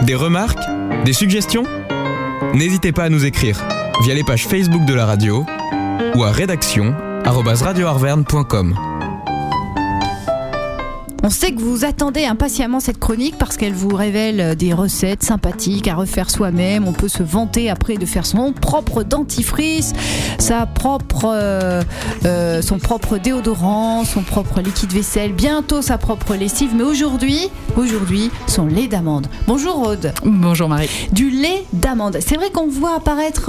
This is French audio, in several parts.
Des remarques? Des suggestions? N'hésitez pas à nous écrire via les pages Facebook de la radio ou à rédaction@radioarverne.com. On sait que vous attendez impatiemment cette chronique parce qu'elle vous révèle des recettes sympathiques à refaire soi-même. On peut se vanter après de faire son propre dentifrice, son propre déodorant, son propre liquide vaisselle, bientôt sa propre lessive. Mais aujourd'hui, son lait d'amande. Bonjour Aude. Bonjour Marie. Du lait d'amande. C'est vrai qu'on voit apparaître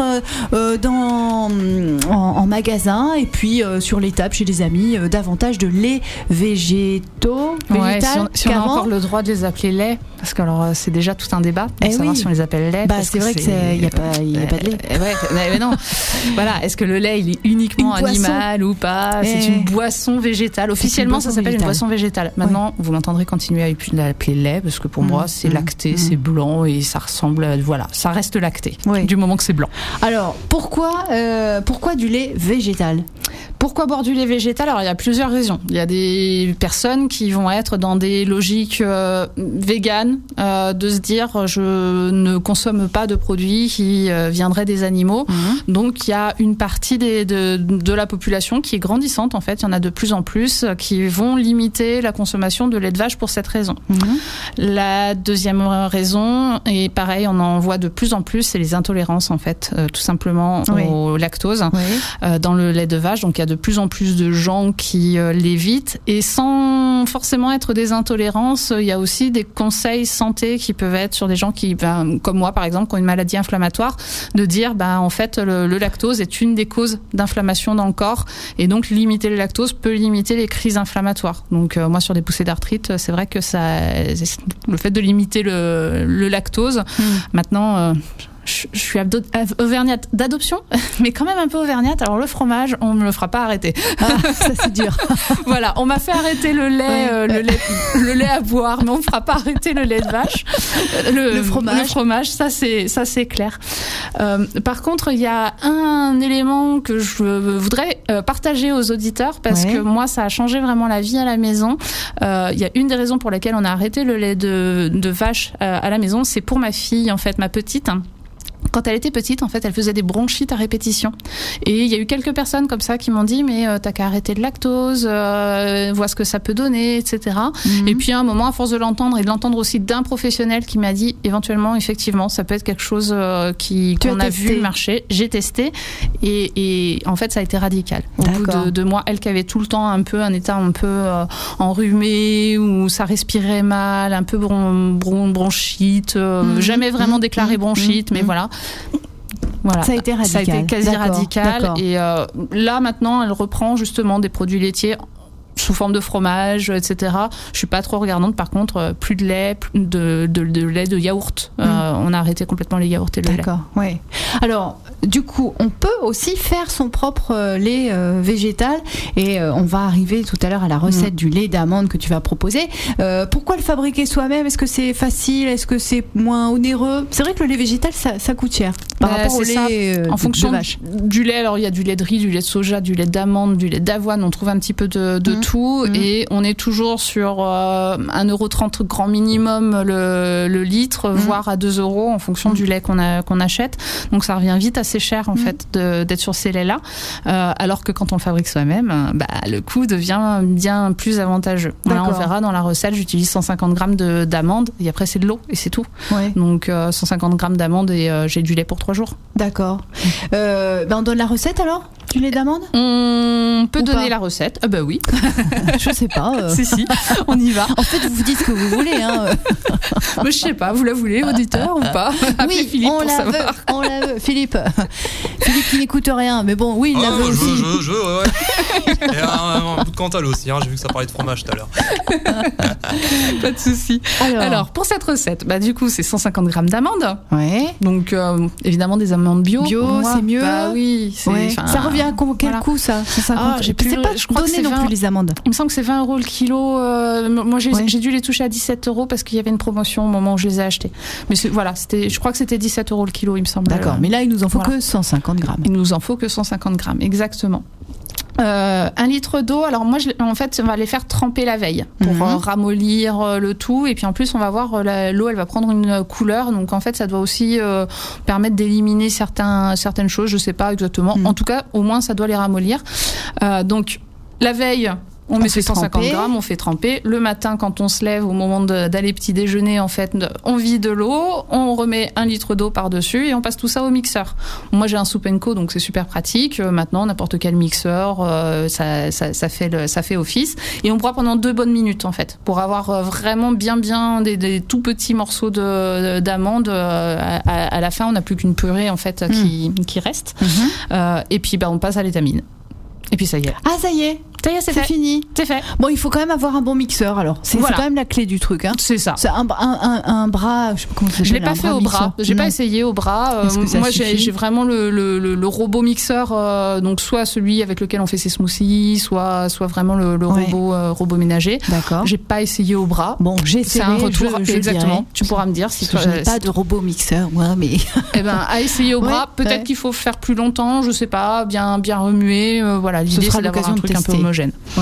en magasin et puis sur les tables chez des amis davantage de lait végétaux. Ouais, si on a encore le droit de les appeler lait, parce que alors c'est déjà tout un débat pour savoir si on les appelle lait. C'est vrai qu'il n'y a pas de lait. Mais non. Voilà, est-ce que le lait il est uniquement animal ou pas? C'est une boisson végétale. Officiellement, ça s'appelle une boisson végétale. Maintenant, vous m'entendrez continuer à l'appeler lait, parce que pour moi, c'est lacté, c'est blanc et ça ressemble, ça reste lacté du moment que c'est blanc. Alors, pourquoi du lait végétal? Pourquoi boire du lait végétal? Alors, il y a plusieurs raisons. Il y a des personnes qui vont être dans des logiques véganes, de se dire je ne consomme pas de produits qui viendraient des animaux. Donc, il y a une partie de la population qui est grandissante, en fait. Il y en a de plus en plus qui vont limiter la consommation de lait de vache pour cette raison. La deuxième raison, et pareil, on en voit de plus en plus, c'est les intolérances, en fait, tout simplement au lactose dans le lait de vache. Donc, il y a de plus en plus de gens qui l'évitent, et sans forcément être des intolérances, il y a aussi des conseils santé qui peuvent être sur des gens qui, comme moi par exemple, qui ont une maladie inflammatoire, de dire en fait le lactose est une des causes d'inflammation dans le corps, et donc limiter le lactose peut limiter les crises inflammatoires. Donc moi sur des poussées d'arthrite, c'est vrai que le fait de limiter le lactose, maintenant je suis auvergnate d'adoption, mais quand même un peu auvergnate. Alors le fromage, on me le fera pas arrêter. Ça c'est dur. Voilà, on m'a fait arrêter le lait, le lait à boire, mais on me fera pas arrêter le lait de vache. Le fromage, ça c'est clair. Par contre, il y a un élément que je voudrais partager aux auditeurs, parce que moi, ça a changé vraiment la vie à la maison. Il y a une des raisons pour lesquelles on a arrêté le lait de vache à la maison, c'est pour ma fille, en fait, ma petite. Quand elle était petite, en fait, elle faisait des bronchites à répétition. Et il y a eu quelques personnes comme ça qui m'ont dit, mais t'as qu'à arrêter le lactose, vois ce que ça peut donner, etc. Et puis à un moment, à force de l'entendre et de l'entendre aussi d'un professionnel qui m'a dit, éventuellement, effectivement, ça peut être quelque chose qu'on a vu marcher. J'ai testé et en fait, ça a été radical. Au bout de 2 mois, elle qui avait tout le temps un état un peu enrhumé, où ça respirait mal, un peu bronchite, jamais vraiment déclaré bronchite, mais voilà. Ça a été radical. Ça a été quasi radical. Et là, maintenant, elle reprend justement des produits laitiers sous forme de fromage, etc. Je suis pas trop regardante. Par contre, plus de lait, de lait, de yaourt. On a arrêté complètement les yaourts et le lait. D'accord, ouais. Alors, du coup, on peut aussi faire son propre lait végétal, et on va arriver tout à l'heure à la recette du lait d'amande que tu vas proposer. Pourquoi le fabriquer soi-même? Est-ce que c'est facile? Est-ce que c'est moins onéreux? C'est vrai que le lait végétal, ça coûte cher par rapport au lait en fonction de vache. Du lait. Alors, il y a du lait de riz, du lait de soja, du lait d'amande, du lait d'avoine. On trouve un petit peu de tout, et on est toujours sur 1,30 € grand minimum le litre, voire à 2 € en fonction du lait qu'on achète. Donc ça revient vite assez cher en fait d'être sur ces laits-là, alors que quand on le fabrique soi-même, le coût devient bien plus avantageux. Là, on verra dans la recette, j'utilise 150 grammes d'amandes, et après c'est de l'eau et c'est tout. Donc 150 grammes d'amandes, et j'ai du lait pour 3 jours. D'accord. On donne la recette alors du lait d'amande? On peut donner la recette. Ah bah oui. Je sais pas. Si, on y va. En fait, vous dites ce que vous voulez. Mais je sais pas, vous la voulez, auditeur, ou pas? Appelez Philippe pour savoir. On la veut. Philippe qui n'écoute rien, mais bon, oui, il la veut aussi. Et un bout de Cantal aussi, j'ai vu que ça parlait de fromage tout à l'heure. Pas de souci. Alors, pour cette recette, du coup, c'est 150 grammes d'amandes. Donc, évidemment, des amandes bio. C'est mieux. Bah oui. Ça revient à quel coût, ça? 150. Je crois que c'est non plus les amandes. Il me semble que c'est 20 € le kilo. Moi, j'ai dû les toucher à 17 € parce qu'il y avait une promotion au moment où je les ai achetés. Mais je crois que c'était 17 € le kilo, il me semble. D'accord, mais là, il nous en faut que 150 grammes. Il nous en faut que 150 grammes, exactement. 1 litre d'eau, alors moi en fait on va les faire tremper la veille pour ramollir le tout, et puis en plus on va voir l'eau elle va prendre une couleur, donc en fait ça doit aussi permettre d'éliminer certaines choses, je sais pas exactement, en tout cas au moins ça doit les ramollir. Donc la veille on met 150 grammes, on fait tremper. Le matin, quand on se lève, au moment d'aller petit déjeuner, en fait, on vide l'eau, on remet 1 litre d'eau par-dessus et on passe tout ça au mixeur. Moi, j'ai un Soup & Co, donc c'est super pratique. Maintenant, n'importe quel mixeur, ça fait office. Et on broie pendant 2 bonnes minutes, en fait, pour avoir vraiment bien des tout petits morceaux d'amandes. À la fin, on n'a plus qu'une purée, en fait, qui reste. Et puis, on passe à l'étamine. Et puis ça y est. Ah, ça y est. Ça y est, c'est fini. C'est fait. Bon, il faut quand même avoir un bon mixeur, alors. C'est quand même la clé du truc, hein. C'est ça. C'est un bras, je sais pas comment ça s'appelle. Je l'ai pas fait au bras. J'ai pas essayé au bras. Moi, j'ai vraiment le robot mixeur, donc soit celui avec lequel on fait ses smoothies, soit vraiment le robot ménager. D'accord. J'ai pas essayé au bras. Bon, j'ai essayé. C'est un retour. Exactement. Tu pourras me dire si je n'ai pas de robot mixeur, moi, mais. Eh ben, à essayer au bras. Peut-être qu'il faut faire plus longtemps. Je sais pas. Bien remuer. Voilà. L'idée, c'est d'avoir un truc un peu homogène.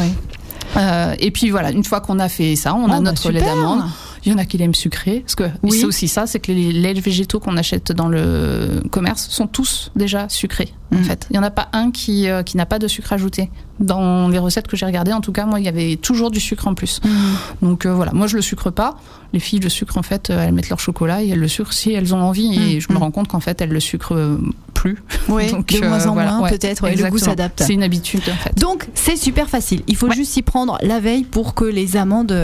Et puis voilà, une fois qu'on a fait ça, on a notre lait d'amande. Il y en a qui l'aiment sucré, parce que c'est aussi ça, c'est que les laits végétaux qu'on achète dans le commerce sont tous déjà sucrés. En fait, il y en a pas un qui n'a pas de sucre ajouté. Dans les recettes que j'ai regardées, en tout cas, moi, il y avait toujours du sucre en plus. Donc voilà, moi je le sucre pas. Les filles le sucrent en fait, elles mettent leur chocolat et elles le sucrent si elles ont envie. Et je me rends compte qu'en fait, elles le sucrent plus. Oui, de moins en moins peut-être. Le goût s'adapte. C'est une habitude en fait. Donc c'est super facile. Il faut juste s'y prendre la veille pour que les amandes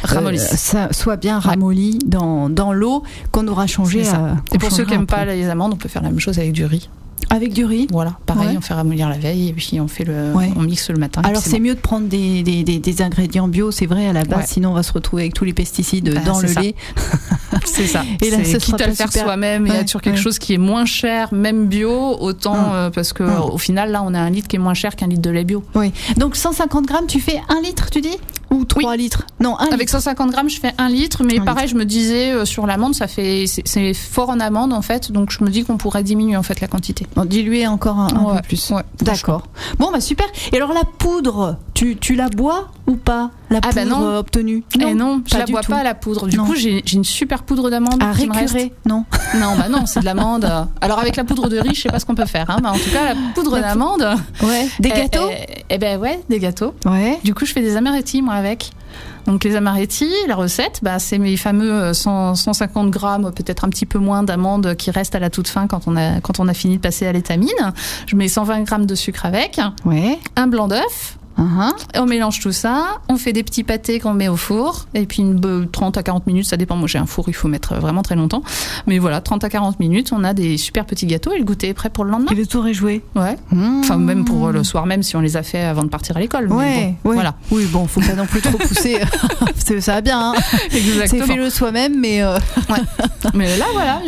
soient bien ramollies dans l'eau qu'on aura changé. Et pour ceux qui n'aiment pas les amandes, on peut faire la même chose avec du riz. Avec du riz. Voilà, pareil, on fait ramollir la veille et puis on fait on mixe le matin. Alors c'est mieux de prendre des ingrédients bio, c'est vrai à la base, sinon on va se retrouver avec tous les pesticides dans le lait. C'est ça. Et là, quitte à le faire soi-même et à sur quelque chose qui est moins cher, même bio, autant parce que au final là on a 1 litre qui est moins cher qu'un litre de lait bio. Oui. Donc 150 grammes, tu fais 1 litre, tu dis, ou 3 litres? Non, 1 litre. Avec 150 grammes, je fais 1 litre, mais pareil, je me disais sur l'amande, c'est fort en amande en fait, donc je me dis qu'on pourrait diminuer en fait la quantité. Diluer encore un peu plus. Ouais, d'accord. Bon, super. Et alors la poudre, tu la bois ou pas, la poudre obtenue? Non, je la bois pas, la poudre. Du coup, j'ai une super poudre d'amande à récurer. Non, c'est de l'amande. Alors avec la poudre de riz, je sais pas ce qu'on peut faire. En tout cas, la poudre d'amande. Des gâteaux. Des gâteaux. Du coup, je fais des amaretti moi avec. Donc les amaretti, la recette, c'est mes fameux 150 grammes, peut-être un petit peu moins d'amandes qui restent à la toute fin quand on a fini de passer à l'étamine. Je mets 120 grammes de sucre avec, un blanc d'œuf. On mélange tout ça, on fait des petits pâtés qu'on met au four, et puis 30 à 40 minutes, ça dépend. Moi j'ai un four, il faut mettre vraiment très longtemps, mais voilà, 30 à 40 minutes, on a des super petits gâteaux et le goûter est prêt pour le lendemain. Et le tour est joué. Enfin même pour le soir même si on les a fait avant de partir à l'école. Voilà. Oui, bon, faut pas non plus trop pousser. Ça va bien. Exactement. C'est fait-le soi-même, mais. Mais là voilà,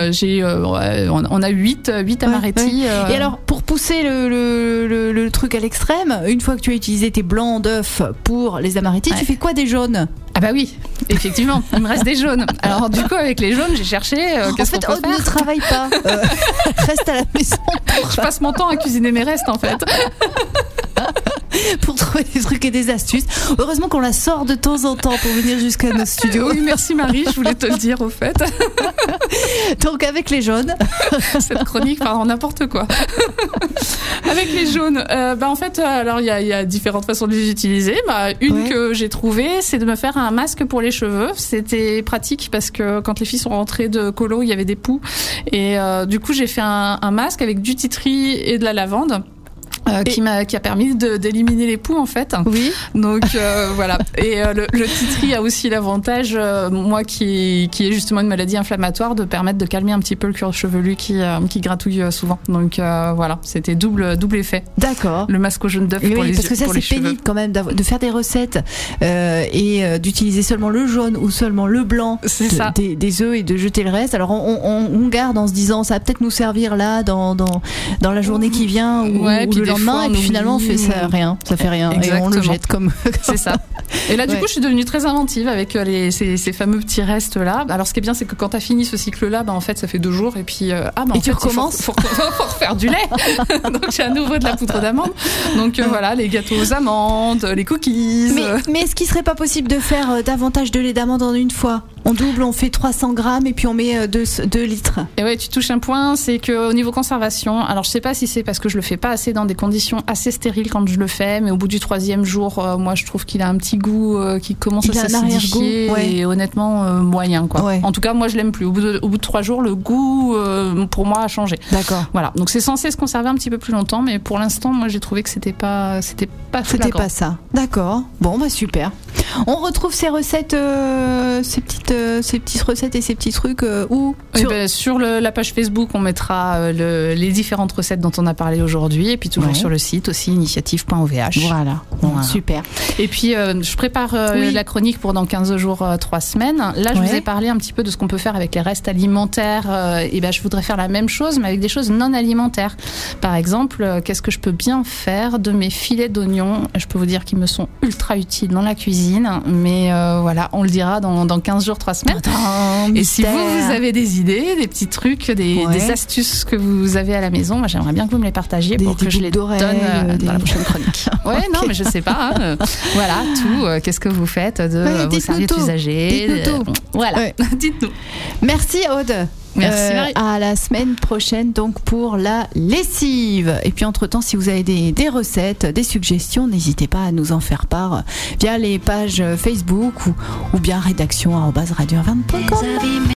on a 8 amaretti. Et alors pour pousser le truc à l'extrême, une fois que tu as utilisé tes blancs d'œufs pour les amaretti, tu fais quoi des jaunes? Ah bah oui, effectivement, il me reste des jaunes. Alors du coup avec les jaunes, j'ai cherché qu'est-ce qu'on peut faire. Ne travaille pas, reste à la maison. Je passe mon temps à cuisiner mes restes en fait. Pour trouver des trucs et des astuces. Heureusement qu'on la sort de temps en temps pour venir jusqu'à nos studios. Oui, merci Marie, je voulais te le dire au fait. Donc avec les jaunes. Cette chronique part en n'importe quoi. Avec les jaunes, en fait, alors il y a différentes façons de les utiliser. Une que j'ai trouvée, c'est de me faire un masque pour les cheveux. C'était pratique parce que quand les filles sont rentrées de colo, il y avait des poux. Et du coup, j'ai fait un masque avec du titri et de la lavande. Qui a permis d'éliminer les poux en fait. Oui. Donc voilà. Et le titri a aussi l'avantage, moi qui est justement une maladie inflammatoire, de permettre de calmer un petit peu le cuir chevelu qui gratouille souvent. Donc voilà, c'était double effet. D'accord. Le masque au jaune d'œuf pour les yeux. Parce que ça c'est pénible quand même de faire des recettes et d'utiliser seulement le jaune ou seulement le blanc des œufs et de jeter le reste. Alors on garde en se disant ça va peut-être nous servir là dans la journée qui vient ou le lendemain. lendemain, fois, et puis on finalement, on oublie, fait ça, rien, ça fait rien, Exactement. et on le jette comme. C'est ça. Et là, du Ouais. coup, je suis devenue très inventive avec ces fameux petits restes-là. Alors, ce qui est bien, c'est que quand tu as fini ce cycle-là, en fait, ça fait 2 jours, et puis, Et tu recommences. faut refaire du lait. Donc, j'ai à nouveau de la poudre d'amande. Donc, voilà, les gâteaux aux amandes, les cookies. Mais est-ce qu'il serait pas possible de faire davantage de lait d'amande en une fois? On double, on fait 300 grammes et puis on met 2 litres. Et ouais, tu touches un point, c'est qu'au niveau conservation, alors je sais pas si c'est parce que je le fais pas assez dans des conditions assez stériles quand je le fais, mais au bout du 3e jour, moi je trouve qu'il a un petit goût qui commence à s'acidifier, ouais. et honnêtement moyen quoi. Ouais. En tout cas, moi je l'aime plus. Au bout de 3 jours, le goût pour moi a changé. D'accord. Voilà, donc c'est censé se conserver un petit peu plus longtemps, mais pour l'instant, moi j'ai trouvé que c'était pas C'était flagrant. pas ça. D'accord. Bon, bah super. On retrouve ces recettes, ces petites recettes et ces petits trucs où Sur la page Facebook, on mettra les différentes recettes dont on a parlé aujourd'hui, et puis toujours Ouais. sur le site aussi, initiative.ovh. Voilà. Bon, Voilà. super. Et puis, je prépare Oui. la chronique pour dans 15 jours, 3 semaines. Là, je Ouais. vous ai parlé un petit peu de ce qu'on peut faire avec les restes alimentaires. Et ben, je voudrais faire la même chose, mais avec des choses non alimentaires. Par exemple, qu'est-ce que je peux bien faire de mes filets d'oignons? Je peux vous dire qu'ils me sont ultra utiles dans la cuisine. Mais voilà, on le dira dans 15 jours, 3 semaines. Et si vous avez des idées, des petits trucs, des astuces que vous avez à la maison, moi, j'aimerais bien que vous me les partagiez pour que je les donne dans la prochaine chronique. Ouais, Okay. non, mais je sais pas. Voilà, tout. Qu'est-ce que vous faites de vos serviettes usagées? Dites-nous tout. Voilà, Ouais. dites-nous. Merci Aude. Merci Marie. À la semaine prochaine donc pour la lessive. Et puis entre-temps, si vous avez des recettes, des suggestions, n'hésitez pas à nous en faire part via les pages Facebook ou bien rédaction@radio20.com.